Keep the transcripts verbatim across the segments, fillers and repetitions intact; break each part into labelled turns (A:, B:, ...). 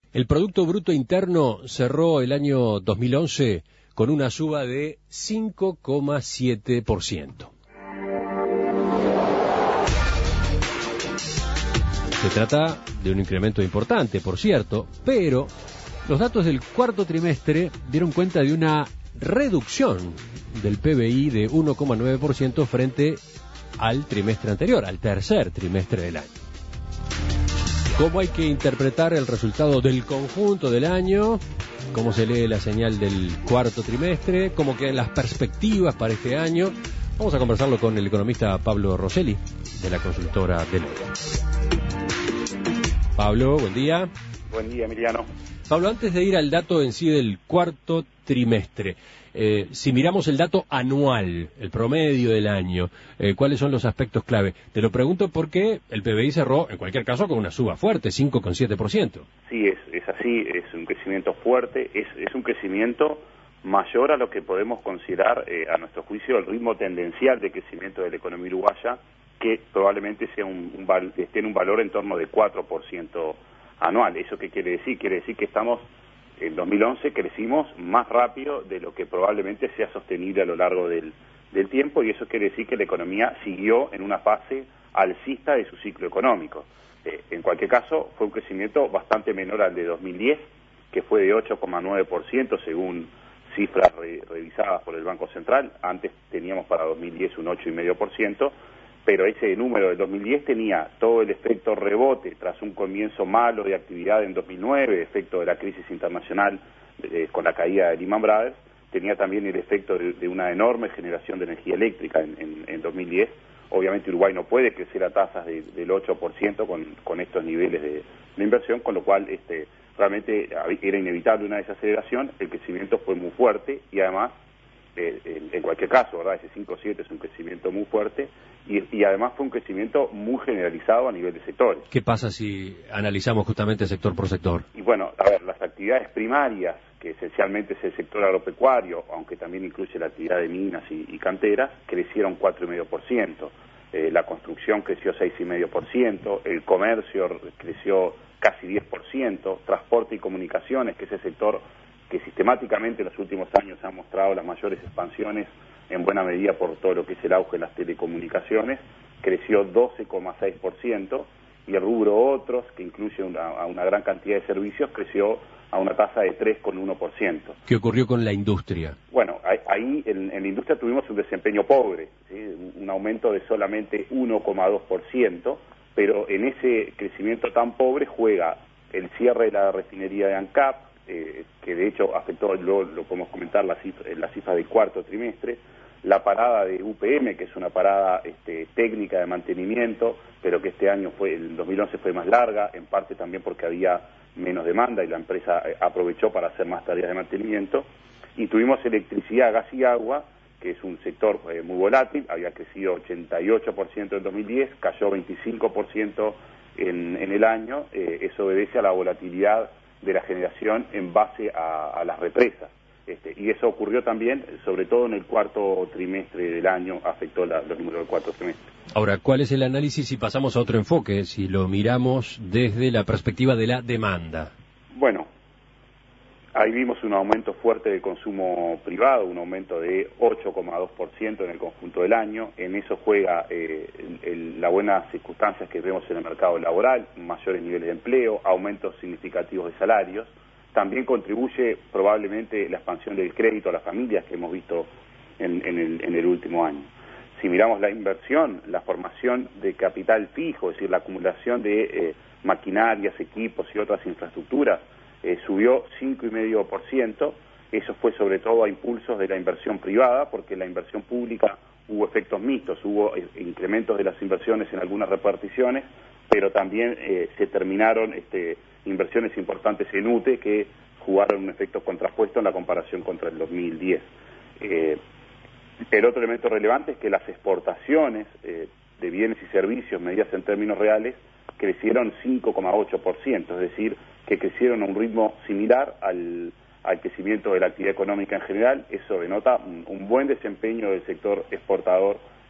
A: El Producto Bruto Interno cerró el año dos mil once con una suba de cinco coma siete por ciento. Se trata de un incremento importante, por cierto, pero los datos del cuarto trimestre dieron cuenta de una reducción del P B I de uno coma nueve por ciento frente al trimestre anterior, al tercer trimestre del año. ¿Cómo hay que interpretar el resultado del conjunto del año? ¿Cómo se lee la señal del cuarto trimestre? ¿Cómo quedan las perspectivas para este año? Vamos a conversarlo con el economista Pablo Rosselli, de la consultora Deloitte. Pablo, buen día.
B: Buen día, Emiliano.
A: Pablo, antes de ir al dato en sí del cuarto trimestre, eh, si miramos el dato anual, el promedio del año, eh, ¿cuáles son los aspectos clave? Te lo pregunto porque el P B I cerró, en cualquier caso, con una suba fuerte, cinco coma siete por ciento.
B: Sí, es, es así, es un crecimiento fuerte, es, es un crecimiento mayor a lo que podemos considerar, eh, a nuestro juicio, el ritmo tendencial de crecimiento de la economía uruguaya, que probablemente sea un, un val, esté en un valor en torno de cuatro por ciento anual. ¿Eso qué quiere decir? Quiere decir que estamos, en dos mil once crecimos más rápido de lo que probablemente sea sostenible a lo largo del, del tiempo, y eso quiere decir que la economía siguió en una fase alcista de su ciclo económico. Eh, en cualquier caso, fue un crecimiento bastante menor al de dos mil diez, que fue de ocho coma nueve por ciento según cifras re, revisadas por el Banco Central. Antes teníamos para dos mil diez un ocho coma cinco por ciento, pero ese número de dos mil diez tenía todo el efecto rebote tras un comienzo malo de actividad en dos mil nueve, efecto de la crisis internacional eh, con la caída de Lehman Brothers, tenía también el efecto de, de una enorme generación de energía eléctrica en, en, en dos mil diez. Obviamente Uruguay no puede crecer a tasas de, del ocho por ciento con, con estos niveles de, de inversión, con lo cual este, realmente era inevitable una desaceleración. El crecimiento fue muy fuerte y además, eh, en, en cualquier caso, ¿verdad? Ese cinco coma siete es un crecimiento muy fuerte y, y además fue un crecimiento muy generalizado a nivel de sectores.
A: ¿Qué pasa si analizamos justamente sector por sector?
B: Y bueno, a ver, las actividades primarias, que esencialmente es el sector agropecuario, aunque también incluye la actividad de minas y, y canteras, crecieron cuatro coma cinco por ciento. Eh, la construcción creció seis coma cinco por ciento, el comercio creció casi diez por ciento, transporte y comunicaciones, que es el sector que sistemáticamente en los últimos años ha mostrado las mayores expansiones, en buena medida por todo lo que es el auge de las telecomunicaciones, creció doce coma seis por ciento, y el rubro otros, que incluye una, una gran cantidad de servicios, creció a una tasa de tres coma uno por ciento.
A: ¿Qué ocurrió con la industria?
B: Bueno, ahí en, en la industria tuvimos un desempeño pobre, ¿sí? Un aumento de solamente uno coma dos por ciento, pero en ese crecimiento tan pobre juega el cierre de la refinería de ANCAP, eh, que de hecho afectó, lo, lo podemos comentar, la cifra, la cifra del cuarto trimestre, la parada de U P M, que es una parada este, técnica de mantenimiento, pero que este año, fue, el dos mil once fue más larga, en parte también porque había menos demanda y la empresa aprovechó para hacer más tareas de mantenimiento. Y tuvimos electricidad, gas y agua, que es un sector eh, muy volátil, había crecido ochenta y ocho por ciento en dos mil diez, cayó veinticinco por ciento en, en el año. Eh, eso obedece a la volatilidad de la generación en base a, a las represas. Este, y eso ocurrió también, sobre todo en el cuarto trimestre del año, afectó la, los números del cuarto trimestre.
A: Ahora, ¿cuál es el análisis si pasamos a otro enfoque, si lo miramos desde la perspectiva de la demanda?
B: Bueno, ahí vimos un aumento fuerte del consumo privado, un aumento de ocho coma dos por ciento en el conjunto del año. En eso juega eh, el, el, las buenas circunstancias que vemos en el mercado laboral, mayores niveles de empleo, aumentos significativos de salarios. También contribuye probablemente la expansión del crédito a las familias que hemos visto en, en, el, en el último año. Si miramos la inversión, la formación de capital fijo, es decir, la acumulación de eh, maquinarias, equipos y otras infraestructuras, eh, subió cinco coma cinco por ciento. Eso fue sobre todo a impulsos de la inversión privada, porque en la inversión pública hubo efectos mixtos, hubo eh, incrementos de las inversiones en algunas reparticiones, pero también eh, se terminaron este, inversiones importantes en U T E que jugaron un efecto contrapuesto en la comparación contra el dos mil diez. Eh, el otro elemento relevante es que las exportaciones eh, de bienes y servicios, medidas en términos reales, crecieron cinco coma ocho por ciento, es decir, que crecieron a un ritmo similar al, al crecimiento de la actividad económica en general. Eso denota un, un buen desempeño del sector exportador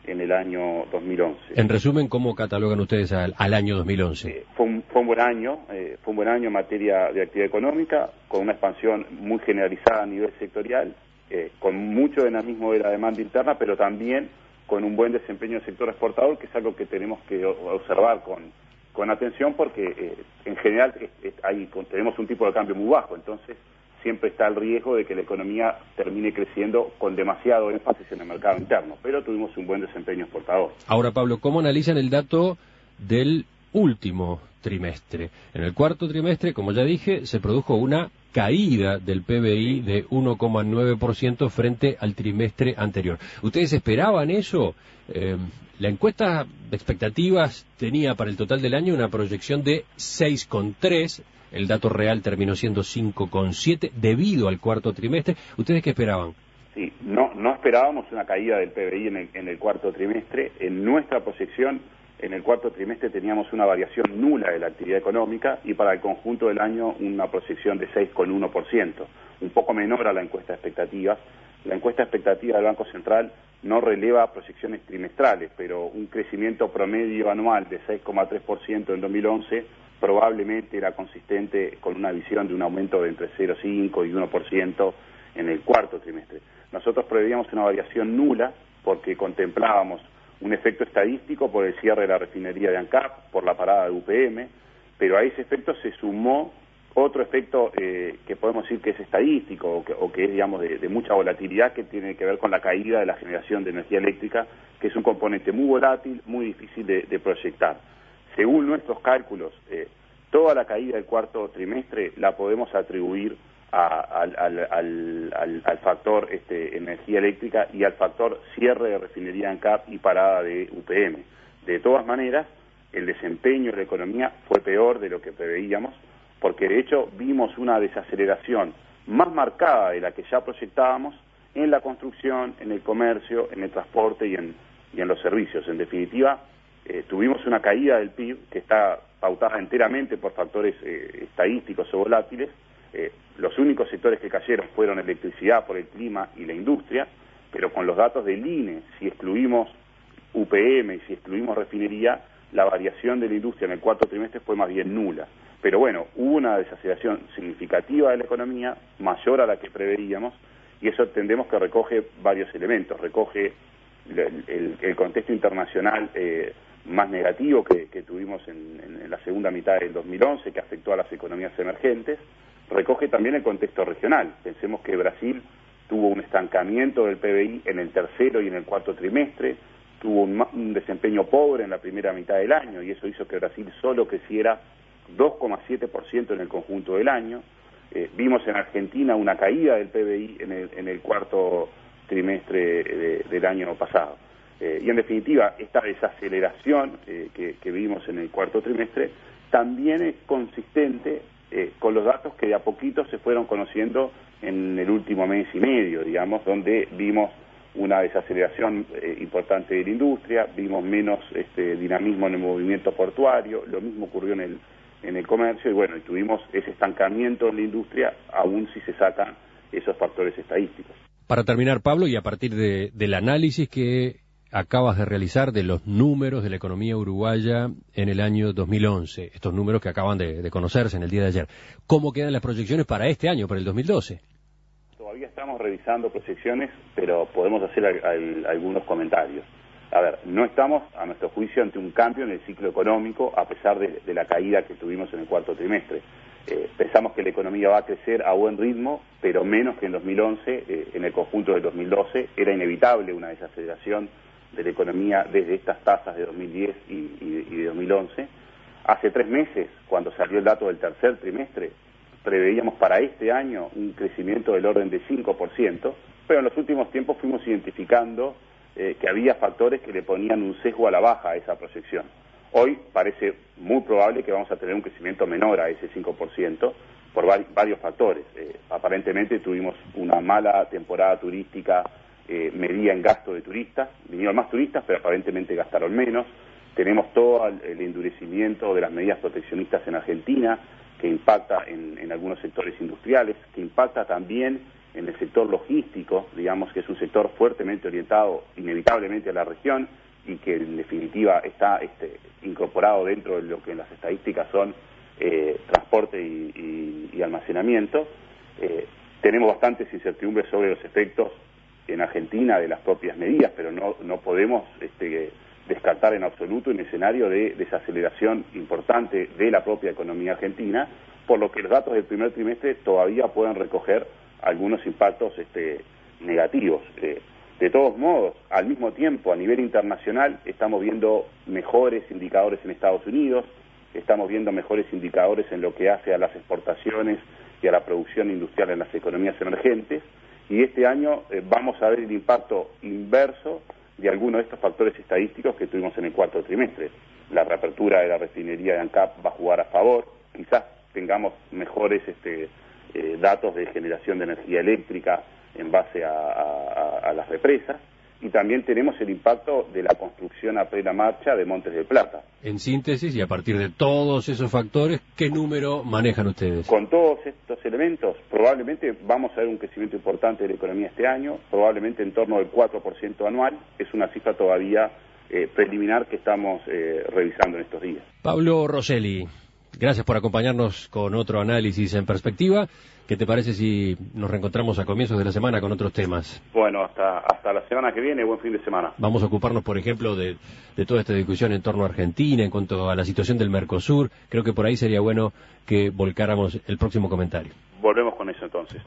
B: en el año dos mil once.
A: En resumen, ¿cómo catalogan ustedes al, al año dos mil once?
B: Eh, fue, un, fue un buen año, eh, fue un buen año en materia de actividad económica, con una expansión muy generalizada a nivel sectorial, eh, con mucho dinamismo de la demanda interna, pero también con un buen desempeño del sector exportador, que es algo que tenemos que observar con, con atención, porque eh, en general es, es, hay, tenemos un tipo de cambio muy bajo, entonces siempre está el riesgo de que la economía termine creciendo con demasiado énfasis en el mercado interno, pero tuvimos un buen desempeño exportador.
A: Ahora, Pablo, ¿cómo analizan el dato del último trimestre? En el cuarto trimestre, como ya dije, se produjo una caída del P B I de uno coma nueve por ciento frente al trimestre anterior. ¿Ustedes esperaban eso? Eh, la encuesta de expectativas tenía para el total del año una proyección de seis coma tres. El dato real terminó siendo cinco coma siete debido al cuarto trimestre. ¿Ustedes qué esperaban?
B: Sí, no, no esperábamos una caída del P B I en el, en el cuarto trimestre. En nuestra proyección, en el cuarto trimestre teníamos una variación nula de la actividad económica y para el conjunto del año una proyección de seis coma uno por ciento, un poco menor a la encuesta de expectativas. La encuesta de expectativas del Banco Central no releva proyecciones trimestrales, pero un crecimiento promedio anual de seis coma tres por ciento en dos mil once probablemente era consistente con una visión de un aumento de entre cero coma cinco y uno por ciento en el cuarto trimestre. Nosotros preveíamos una variación nula porque contemplábamos un efecto estadístico por el cierre de la refinería de ANCAP, por la parada de U P M, pero a ese efecto se sumó otro efecto eh, que podemos decir que es estadístico o que, o que es, digamos, de, de mucha volatilidad, que tiene que ver con la caída de la generación de energía eléctrica, que es un componente muy volátil, muy difícil de, de proyectar. Según nuestros cálculos, eh, toda la caída del cuarto trimestre la podemos atribuir a, al, al, al, al, al factor este, energía eléctrica y al factor cierre de refinería ANCAP y parada de U P M. De todas maneras, el desempeño de la economía fue peor de lo que preveíamos, porque de hecho vimos una desaceleración más marcada de la que ya proyectábamos en la construcción, en el comercio, en el transporte y en, y en los servicios. En definitiva, eh, tuvimos una caída del P I B que está pautada enteramente por factores eh, estadísticos o volátiles. Eh, los únicos sectores que cayeron fueron electricidad por el clima y la industria, pero con los datos del I N E, si excluimos U P M y si excluimos refinería, la variación de la industria en el cuarto trimestre fue más bien nula. Pero bueno, hubo una desaceleración significativa de la economía, mayor a la que preveíamos, y eso entendemos que recoge varios elementos. Recoge el, el, el contexto internacional eh, más negativo que, que tuvimos en, en la segunda mitad del dos mil once, que afectó a las economías emergentes. Recoge también el contexto regional. Pensemos que Brasil tuvo un estancamiento del P B I en el tercero y en el cuarto trimestre, tuvo un, un desempeño pobre en la primera mitad del año, y eso hizo que Brasil solo creciera dos coma siete por ciento en el conjunto del año. Eh, vimos en Argentina una caída del P B I en el, en el cuarto trimestre de, del año pasado. Eh, y en definitiva, esta desaceleración eh, que, que vimos en el cuarto trimestre también es consistente eh, con los datos que de a poquito se fueron conociendo en el último mes y medio, digamos, donde vimos una desaceleración eh, importante de la industria, vimos menos este, dinamismo en el movimiento portuario, lo mismo ocurrió en el en el comercio, y bueno, y tuvimos ese estancamiento en la industria, aún si se sacan esos factores estadísticos.
A: Para terminar, Pablo, y a partir de, del análisis que acabas de realizar de los números de la economía uruguaya en el año dos mil once, estos números que acaban de, de conocerse en el día de ayer, ¿cómo quedan las proyecciones para este año, para el dos mil doce?
B: Todavía estamos revisando proyecciones, pero podemos hacer al, al, algunos comentarios. A ver, no estamos, a nuestro juicio, ante un cambio en el ciclo económico, a pesar de, de la caída que tuvimos en el cuarto trimestre. Eh, pensamos que la economía va a crecer a buen ritmo, pero menos que en dos mil once, eh, en el conjunto del dos mil doce. Era inevitable una desaceleración de la economía desde estas tasas de dos mil diez y, y, y de dos mil once. Hace tres meses, cuando salió el dato del tercer trimestre, preveíamos para este año un crecimiento del orden de cinco por ciento, pero en los últimos tiempos fuimos identificando Eh, que había factores que le ponían un sesgo a la baja a esa proyección. Hoy parece muy probable que vamos a tener un crecimiento menor a ese cinco por ciento por vari varios factores. Eh, aparentemente tuvimos una mala temporada turística eh, medida en gasto de turistas, vinieron más turistas pero aparentemente gastaron menos. Tenemos todo el, el endurecimiento de las medidas proteccionistas en Argentina, que impacta en, en algunos sectores industriales, que impacta también en el sector logístico, digamos que es un sector fuertemente orientado inevitablemente a la región y que en definitiva está este, incorporado dentro de lo que en las estadísticas son eh, transporte y, y, y almacenamiento. Eh, tenemos bastantes incertidumbres sobre los efectos en Argentina de las propias medidas, pero no, no podemos este, descartar en absoluto un escenario de desaceleración importante de la propia economía argentina, por lo que los datos del primer trimestre todavía pueden recoger algunos impactos este, negativos. Eh, de todos modos, al mismo tiempo, a nivel internacional, estamos viendo mejores indicadores en Estados Unidos, estamos viendo mejores indicadores en lo que hace a las exportaciones y a la producción industrial en las economías emergentes, y este año eh, vamos a ver el impacto inverso de algunos de estos factores estadísticos que tuvimos en el cuarto trimestre. La reapertura de la refinería de ANCAP va a jugar a favor, quizás tengamos mejores este, eh, datos de generación de energía eléctrica en base a, a, a las represas, y también tenemos el impacto de la construcción a plena marcha de Montes del Plata.
A: En síntesis, y a partir de todos esos factores, ¿qué número manejan ustedes?
B: Con todos estos elementos, probablemente vamos a ver un crecimiento importante de la economía este año, probablemente en torno del cuatro por ciento anual. Es una cifra todavía eh, preliminar que estamos eh, revisando en estos días.
A: Pablo Rosselli, gracias por acompañarnos con otro análisis en perspectiva. ¿Qué te parece si nos reencontramos a comienzos de la semana con otros temas?
B: Bueno, hasta hasta la semana que viene, buen fin de semana.
A: Vamos a ocuparnos, por ejemplo, de, de toda esta discusión en torno a Argentina, en cuanto a la situación del Mercosur. Creo que por ahí sería bueno que volcáramos el próximo comentario.
B: Volvemos con eso entonces.